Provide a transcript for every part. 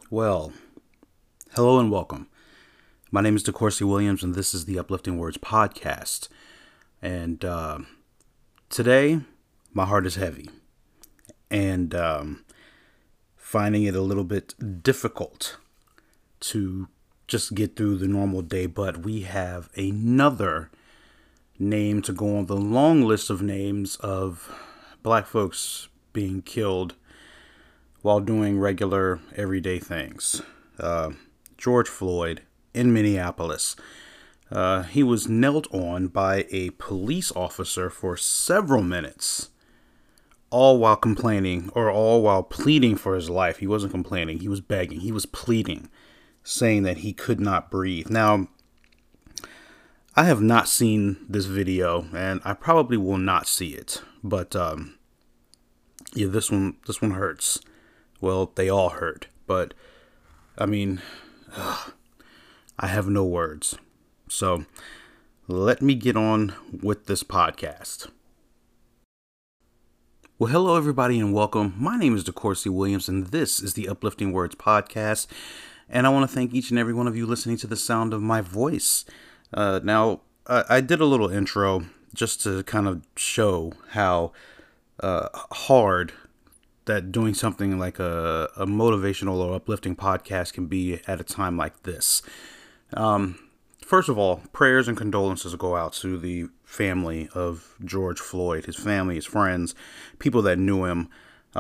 Well, hello and welcome. My name is DeCourcy Williams, and this is the Uplifting Words podcast. And today, my heart is heavy, and finding it a little bit difficult to just get through the normal day. But we have another name to go on the long list of names of black folks being killed while doing regular, everyday things. George Floyd in Minneapolis. He was knelt on by a police officer for several minutes, all while complaining, or all while pleading for his life. He wasn't complaining, he was begging, he was pleading, saying that he could not breathe. Now, I have not seen this video, and I probably will not see it, but yeah, this one hurts. Well, they all hurt, but I mean, I have no words. So let me get on with this podcast. Well, hello everybody and welcome. My name is DeCourcy Williams, and this is the Uplifting Words podcast. And I want to thank each and every one of you listening to the sound of my voice. Now, I did a little intro just to kind of show how hard that doing something like a motivational or uplifting podcast can be at a time like this. First of all, prayers and condolences go out to the family of George Floyd, his family, his friends, people that knew him.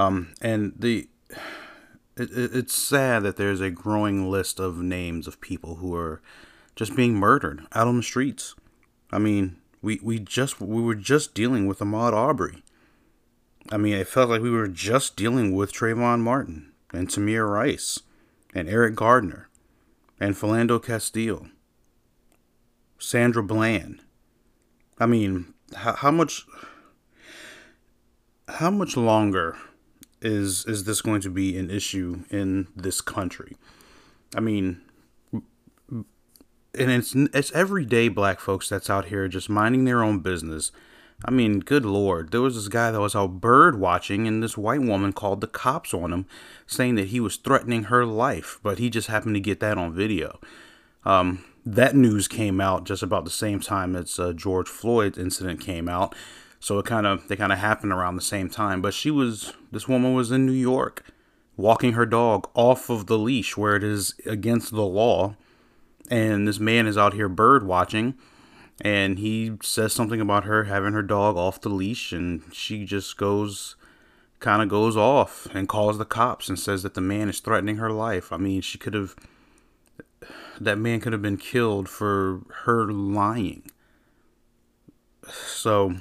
It's sad that there's a growing list of names of people who are just being murdered out on the streets. I mean, we were just dealing with Ahmaud Arbery. I mean, it felt like we were just dealing with Trayvon Martin and Tamir Rice and Eric Gardner and Philando Castile, Sandra Bland. I mean, how much longer is this going to be an issue in this country? I mean, and it's everyday black folks that's out here just minding their own business. I mean, good Lord, there was this guy that was out bird watching, and this white woman called the cops on him, saying that he was threatening her life, but he just happened to get that on video. That news came out just about the same time as George Floyd's incident came out, so they kind of happened around the same time. But this woman was in New York, walking her dog off of the leash where it is against the law, and this man is out here bird watching. And he says something about her having her dog off the leash, and she just goes off and calls the cops and says that the man is threatening her life. I mean, that man could have been killed for her lying. So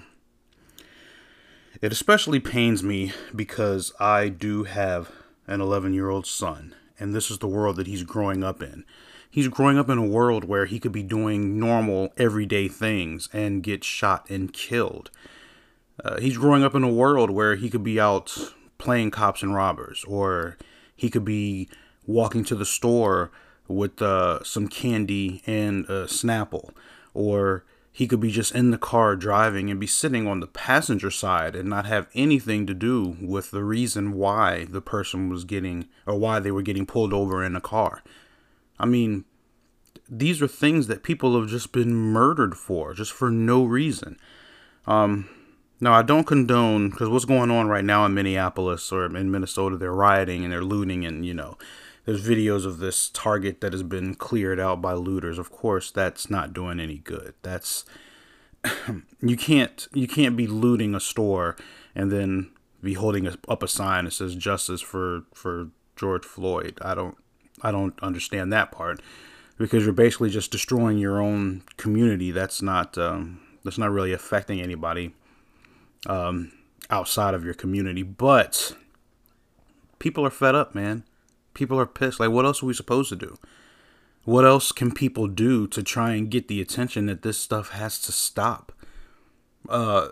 it especially pains me because I do have an 11-year-old son, and this is the world that he's growing up in. He's growing up in a world where he could be doing normal, everyday things and get shot and killed. He's growing up in a world where he could be out playing cops and robbers, or he could be walking to the store with some candy and a Snapple, or he could be just in the car driving and be sitting on the passenger side and not have anything to do with the reason why the person was why they were getting pulled over in a car. I mean, these are things that people have just been murdered for, just for no reason. Now, I don't condone, because what's going on right now in Minneapolis or in Minnesota, they're rioting and they're looting, and, there's videos of this Target that has been cleared out by looters. Of course, that's not doing any good. That's, you can't be looting a store and then be holding up a sign that says justice for George Floyd. I don't understand that part, because you're basically just destroying your own community. That's not really affecting anybody outside of your community. But people are fed up, man. People are pissed. Like, what else are we supposed to do? What else can people do to try and get the attention that this stuff has to stop? I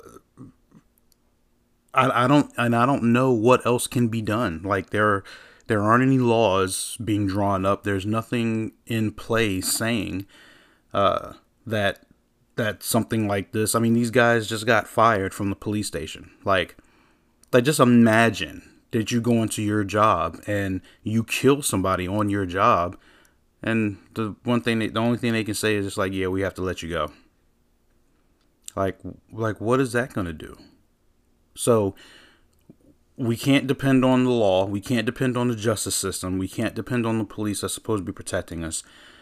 don't know what else can be done. Like, there aren't any laws being drawn up. There's nothing in play saying that something like this. I mean, these guys just got fired from the police station. Like just imagine that you go into your job and you kill somebody on your job, and the only thing they can say is just like, yeah, we have to let you go. Like what is that going to do? So we can't depend on the law. We can't depend on the justice system. We can't depend on the police that's supposed to be protecting us.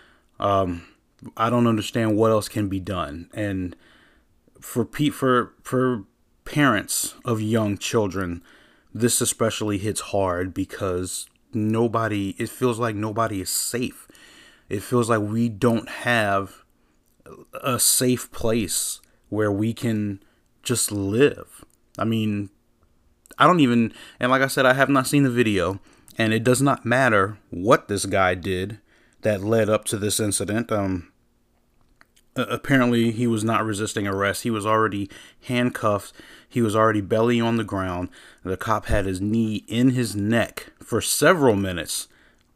I don't understand what else can be done. And for parents of young children, this especially hits hard because it feels like nobody is safe. It feels like we don't have a safe place where we can just live. I mean, and like I said, I have not seen the video, and it does not matter what this guy did that led up to this incident. Apparently he was not resisting arrest. He was already handcuffed. He was already belly on the ground. The cop had his knee in his neck for several minutes.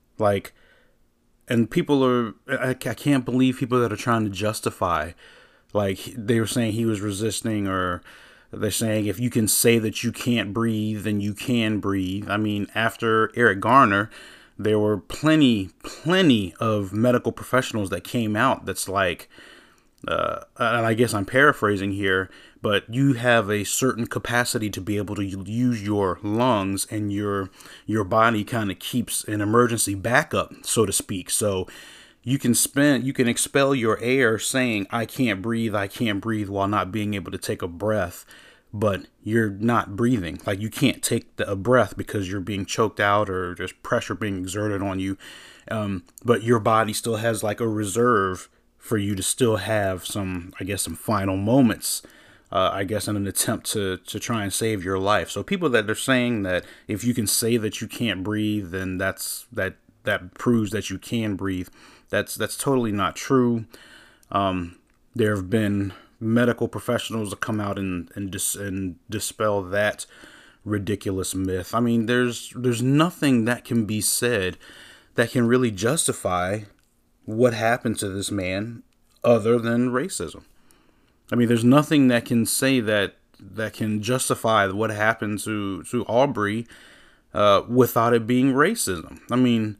And I can't believe people that are trying to justify, they were saying he was resisting, or they're saying if you can say that you can't breathe, then you can breathe. I mean, after Eric Garner, there were plenty of medical professionals that came out that's like, and I guess I'm paraphrasing here, but you have a certain capacity to be able to use your lungs, and your body kind of keeps an emergency backup, so to speak. So you can expel your air saying, I can't breathe, while not being able to take a breath, but you're not breathing. Like, you can't take a breath because you're being choked out or there's pressure being exerted on you. But your body still has like a reserve for you to still have some final moments, in an attempt to try and save your life. So people that are saying that if you can say that you can't breathe, then that proves that you can breathe. That's totally not true. There have been medical professionals that come out and dispel that ridiculous myth. I mean, there's nothing that can be said that can really justify what happened to this man other than racism. I mean, there's nothing that can say that can justify what happened to Aubrey without it being racism. I mean,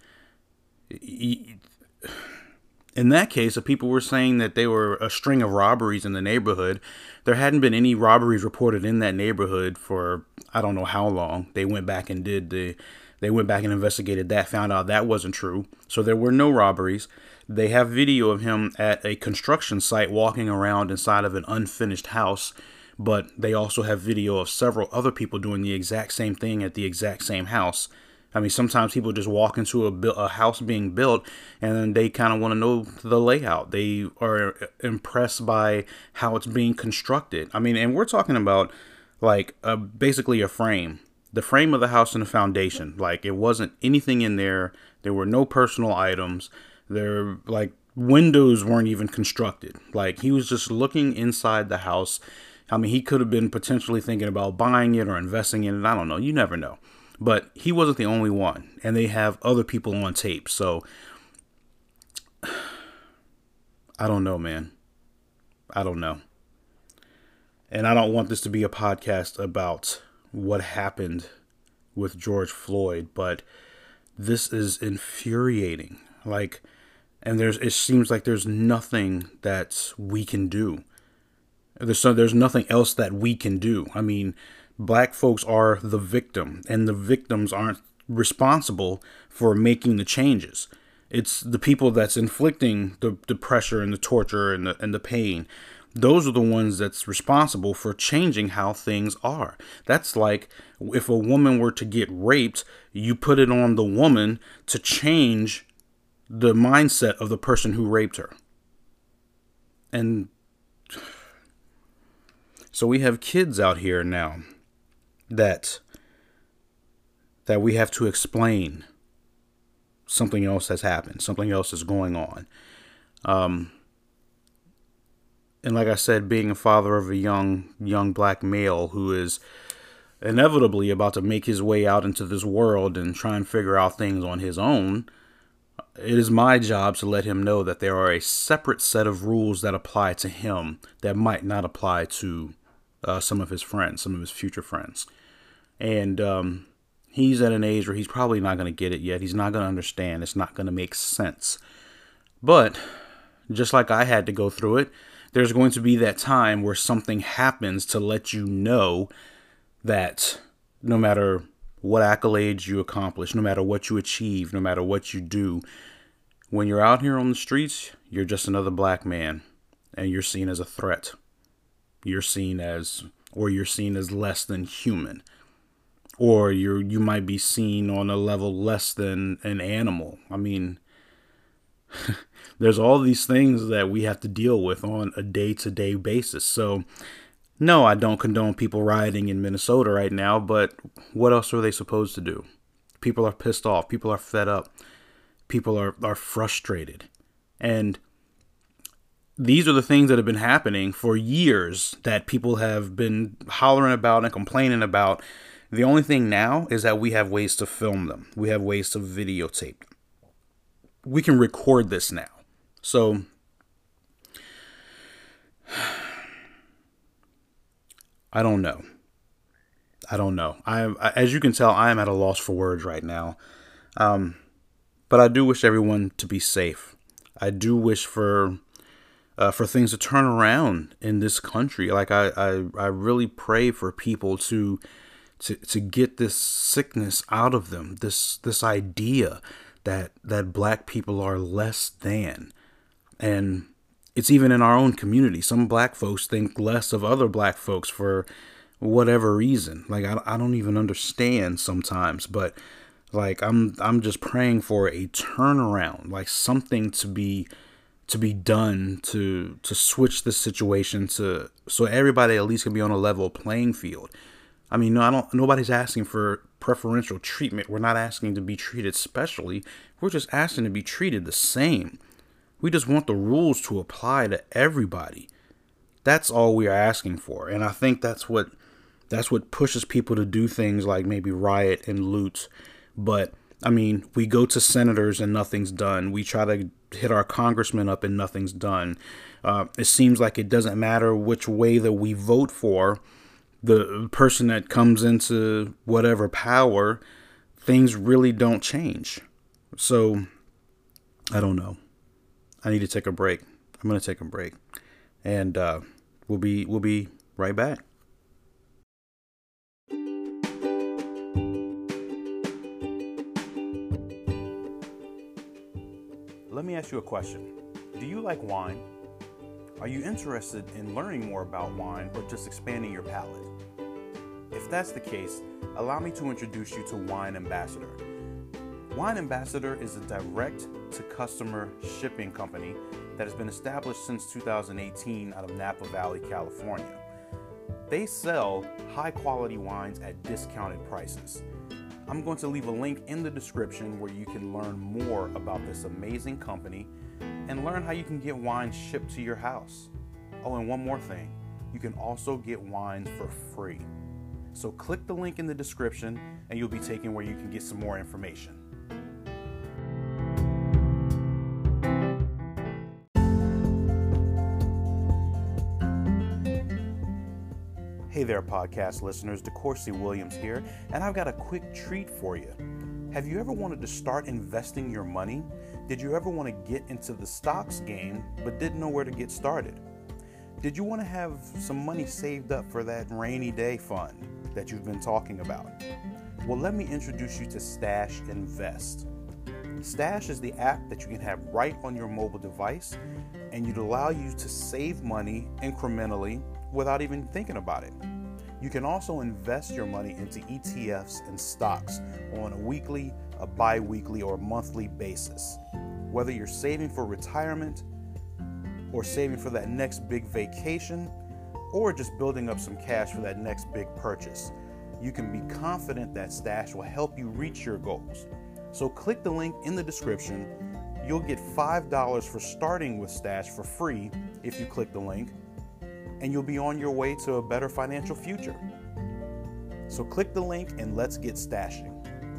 in that case, if people were saying that they were a string of robberies in the neighborhood, there hadn't been any robberies reported in that neighborhood for I don't know how long. They went back and investigated that, found out that wasn't true. So there were no robberies. They have video of him at a construction site walking around inside of an unfinished house, but they also have video of several other people doing the exact same thing at the exact same house. I mean, sometimes people just walk into a house being built and then they kind of want to know the layout. They are impressed by how it's being constructed. I mean, and we're talking about basically a frame. The frame of the house and the foundation. Like, it wasn't anything in there. There were no personal items. Windows weren't even constructed. Like, he was just looking inside the house. I mean, he could have been potentially thinking about buying it or investing in it. I don't know. You never know. But he wasn't the only one. And they have other people on tape. So, I don't know, man. I don't know. And I don't want this to be a podcast about what happened with George Floyd, but this is infuriating. It seems like there's nothing that we can do. There's nothing else that we can do. I mean, black folks are the victim, and the victims aren't responsible for making the changes. It's the people that's inflicting the pressure and the torture and the pain. Those are the ones that's responsible for changing how things are. That's like if a woman were to get raped, you put it on the woman to change the mindset of the person who raped her. And so we have kids out here now that we have to explain something else has happened, something else is going on. And like I said, being a father of a young black male who is inevitably about to make his way out into this world and try and figure out things on his own, it is my job to let him know that there are a separate set of rules that apply to him that might not apply to some of his friends, some of his future friends. And He's at an age where he's probably not going to get it yet. He's not going to understand. It's not going to make sense. But just like I had to go through it, there's going to be that time where something happens to let you know that no matter what accolades you accomplish, no matter what you achieve, no matter what you do, when you're out here on the streets, you're just another black man and you're seen as a threat. You're seen as less than human. Or you might be seen on a level less than an animal. I mean, there's all these things that we have to deal with on a day-to-day basis. So, no, I don't condone people rioting in Minnesota right now, but what else are they supposed to do? People are pissed off. People are fed up. People are frustrated. And these are the things that have been happening for years that people have been hollering about and complaining about. The only thing now is that we have ways to film them. We have ways to videotape. We can record this now. So, I don't know. As you can tell, I am at a loss for words right now. But I do wish everyone to be safe. I do wish for things to turn around in this country. Like I really pray for people to get this sickness out of them. This idea that black people are less than. And it's even in our own community. Some black folks think less of other black folks for whatever reason. Like I don't even understand sometimes, but like I'm just praying for a turnaround, like something to be done to switch the situation so everybody at least can be on a level playing field. I mean, nobody's asking for preferential treatment. We're not asking to be treated specially. We're just asking to be treated the same. We just want the rules to apply to everybody. That's all we are asking for. And I think that's what pushes people to do things like maybe riot and loot. But I mean, we go to senators and nothing's done. We try to hit our congressmen up and nothing's done. It seems like it doesn't matter which way that we vote for the person that comes into whatever power, things really don't change. So I don't know. I need to take a break. I'm going to take a break, and we'll be right back. Let me ask you a question. Do you like wine? Are you interested in learning more about wine or just expanding your palate? If that's the case, allow me to introduce you to Wine Ambassador. Wine Ambassador is a direct-to-customer shipping company that has been established since 2018 out of Napa Valley, California. They sell high-quality wines at discounted prices. I'm going to leave a link in the description where you can learn more about this amazing company and learn how you can get wine shipped to your house. Oh, and one more thing. You can also get wine for free. So click the link in the description and you'll be taken where you can get some more information. Hey there, podcast listeners. DeCourcy Williams here, and I've got a quick treat for you. Have you ever wanted to start investing your money? Did you ever want to get into the stocks game but didn't know where to get started? Did you want to have some money saved up for that rainy day fund that you've been talking about? Well, let me introduce you to Stash Invest. Stash is the app that you can have right on your mobile device, and it'll allow you to save money incrementally without even thinking about it. You can also invest your money into ETFs and stocks on a weekly, a bi-weekly, or monthly basis. Whether you're saving for retirement, or saving for that next big vacation, or just building up some cash for that next big purchase, you can be confident that Stash will help you reach your goals. So click the link in the description. You'll get $5 for starting with Stash for free if you click the link, and you'll be on your way to a better financial future. So click the link and let's get stashing.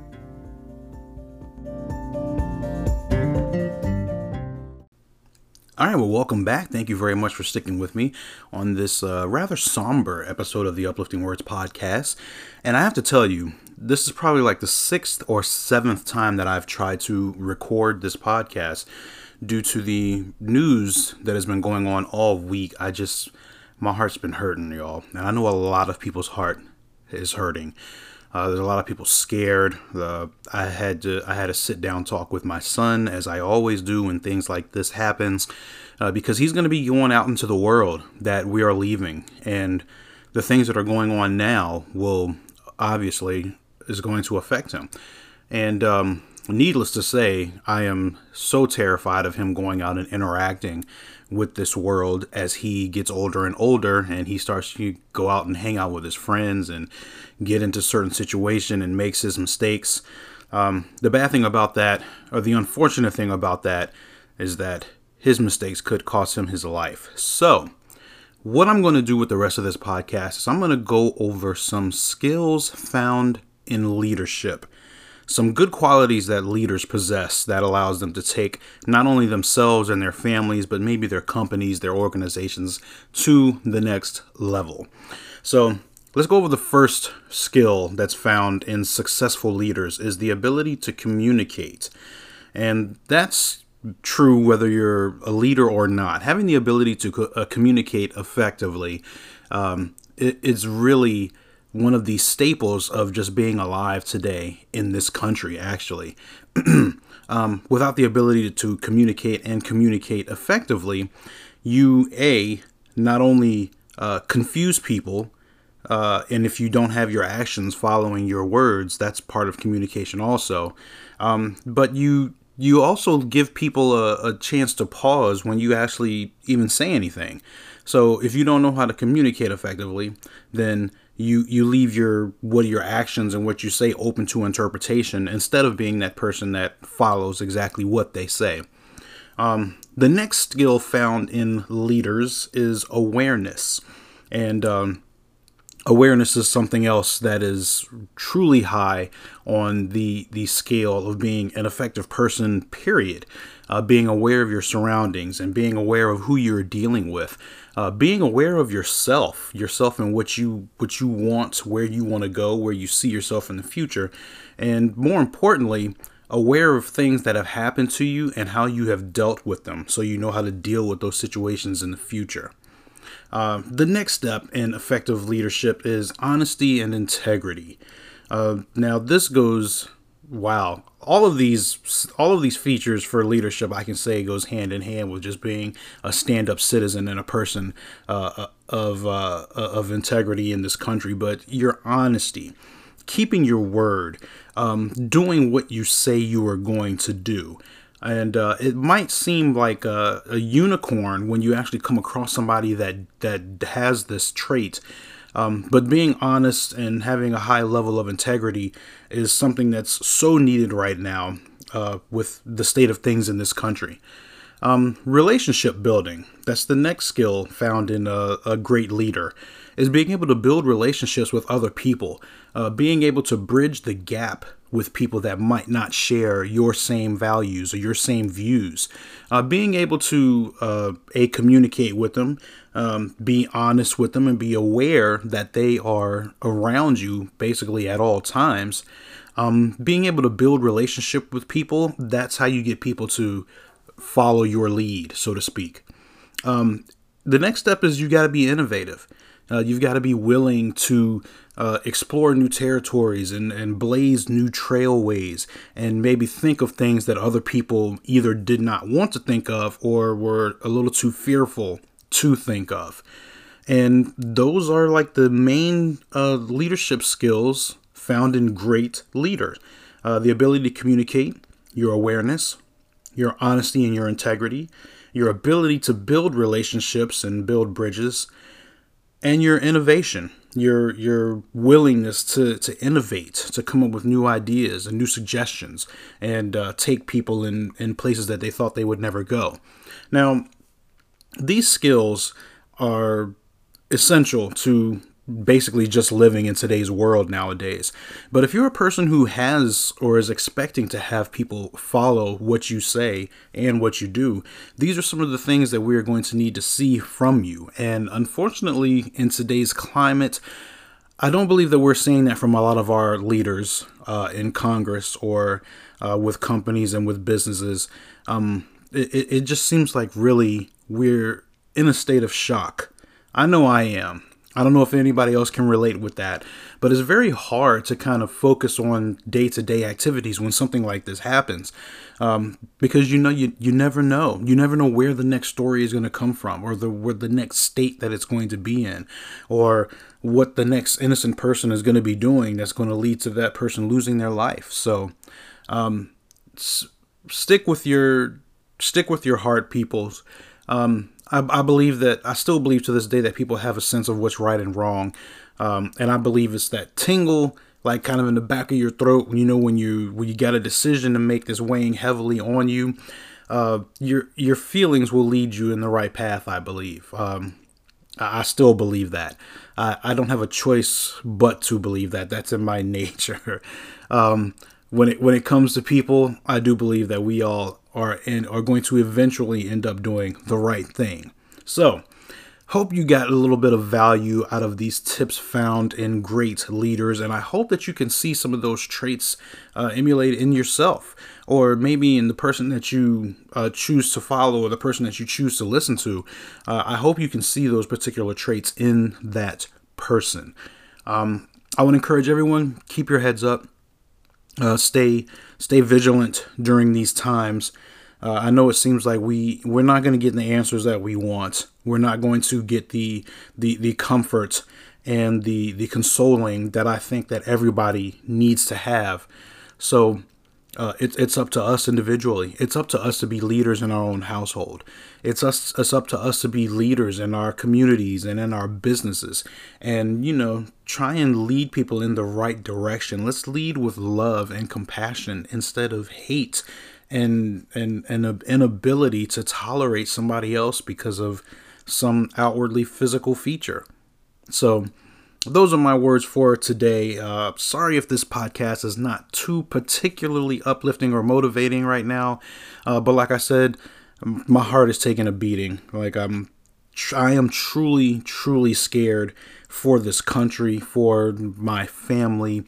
All right, well, welcome back. Thank you very much for sticking with me on this rather somber episode of the Uplifting Words podcast. And I have to tell you, this is probably like the 6th or 7th time that I've tried to record this podcast due to the news that has been going on all week. My heart's been hurting, y'all. And I know a lot of people's heart is hurting. There's a lot of people scared. I had a sit down talk with my son, as I always do when things like this happens, because he's going to be going out into the world that we are leaving, and the things that are going on now will obviously is going to affect him. And needless to say, I am so terrified of him going out and interacting with this world as he gets older and older, and he starts to go out and hang out with his friends and get into certain situation and makes his mistakes. The bad thing about that, or the unfortunate thing about that, is that his mistakes could cost him his life. So what I'm going to do with the rest of this podcast is I'm going to go over some skills found in leadership. Some good qualities that leaders possess that allows them to take not only themselves and their families, but maybe their companies, their organizations to the next level. So let's go over the first skill that's found in successful leaders is the ability to communicate. And that's true whether you're a leader or not. Having the ability to communicate effectively is really one of the staples of just being alive today in this country, actually. Without the ability to communicate and communicate effectively, you, not only confuse people, and if you don't have your actions following your words, that's part of communication also. But you also give people a chance to pause when you actually even say anything. So if you don't know how to communicate effectively, then you leave your actions and what you say open to interpretation instead of being that person that follows exactly what they say. The next skill found in leaders is awareness. And awareness is something else that is truly high on the scale of being an effective person, period. Being aware of your surroundings and being aware of who you're dealing with. Being aware of yourself and what you want, where you want to go, where you see yourself in the future. And more importantly, aware of things that have happened to you and how you have dealt with them, so you know how to deal with those situations in the future. The next step in effective leadership is honesty and integrity. Now this goes, wow, all of these features for leadership, I can say, goes hand in hand with just being a stand-up citizen and a person of integrity in this country. But your honesty, keeping your word, doing what you say you are going to do. And it might seem like a unicorn when you actually come across somebody that has this trait. But being honest and having a high level of integrity is something that's so needed right now with the state of things in this country. Relationship building. That's the next skill found in a great leader, is being able to build relationships with other people, being able to bridge the gap with people that might not share your same values or your same views, being able to communicate with them, be honest with them, and be aware that they are around you basically at all times. Being able to build relationship with people, that's how you get people to follow your lead, so to speak. The next step is you got to be innovative. You've got to be willing to explore new territories and blaze new trailways, and maybe think of things that other people either did not want to think of or were a little too fearful to think of. And those are like the main leadership skills found in great leaders. The ability to communicate, your awareness, your honesty and your integrity, your ability to build relationships and build bridges, and your innovation, your willingness to innovate, to come up with new ideas and new suggestions, and take people in places that they thought they would never go. Now, these skills are essential to basically just living in today's world nowadays. But if you're a person who has or is expecting to have people follow what you say and what you do, these are some of the things that we're going to need to see from you. And unfortunately, in today's climate, I don't believe that we're seeing that from a lot of our leaders in Congress or with companies and with businesses. It just seems like really we're in a state of shock. I know I am. I don't know if anybody else can relate with that, but it's very hard to kind of focus on day-to-day activities when something like this happens, because you never know. You never know where the next story is going to come from, or where the next state that it's going to be in, or what the next innocent person is going to be doing that's going to lead to that person losing their life. So stick with your heart, peoples. I still believe to this day that people have a sense of what's right and wrong. And I believe it's that tingle, like kind of in the back of your throat, when you got a decision to make that's weighing heavily on you. Your feelings will lead you in the right path, I believe. I still believe that. I don't have a choice but to believe that. That's in my nature. When it comes to people, I do believe that we all are going to eventually end up doing the right thing. So, hope you got a little bit of value out of these tips found in great leaders, and I hope that you can see some of those traits emulated in yourself, or maybe in the person that you choose to follow, or the person that you choose to listen to. I hope you can see those particular traits in that person. I would encourage everyone, keep your heads up. Stay vigilant during these times. I know it seems like we're not going to get the answers that we want. We're not going to get the comfort and the consoling that I think that everybody needs to have. So it's up to us individually. It's up to us to be leaders in our own household. It's up to us to be leaders in our communities and in our businesses, and try and lead people in the right direction. Let's lead with love and compassion instead of hate and an inability to tolerate somebody else because of some outwardly physical feature. So those are my words for today. Sorry if this podcast is not too particularly uplifting or motivating right now, but like I said, my heart is taking a beating. Like I am truly scared for this country, for my family,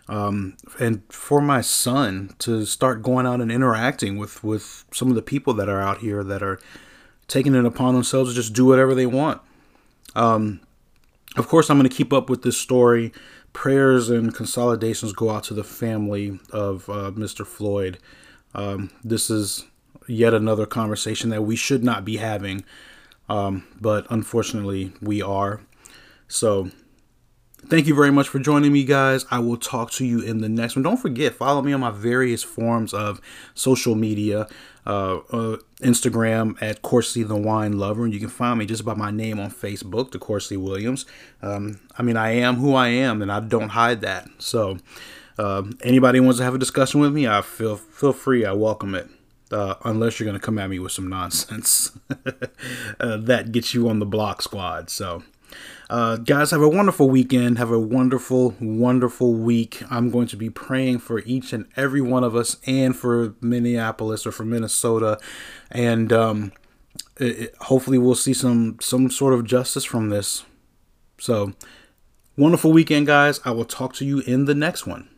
and for my son to start going out and interacting with some of the people that are out here that are taking it upon themselves to just do whatever they want. Of course, I'm going to keep up with this story. Prayers and consolidations go out to the family of Mr. Floyd. This is yet another conversation that we should not be having, but unfortunately we are. So thank you very much for joining me, guys. I will talk to you in the next one. Don't forget, follow me on my various forms of social media. Instagram at Corsley the Wine Lover, and you can find me just by my name on Facebook, DeCorsley Williams. I am who I am, and I don't hide that. So anybody wants to have a discussion with me, I feel free. I welcome it. Unless you're going to come at me with some nonsense that gets you on the block squad. So, guys, have a wonderful weekend. Have a wonderful week. I'm going to be praying for each and every one of us, and for Minneapolis or for Minnesota. And hopefully we'll see some sort of justice from this. So, wonderful weekend, guys. I will talk to you in the next one.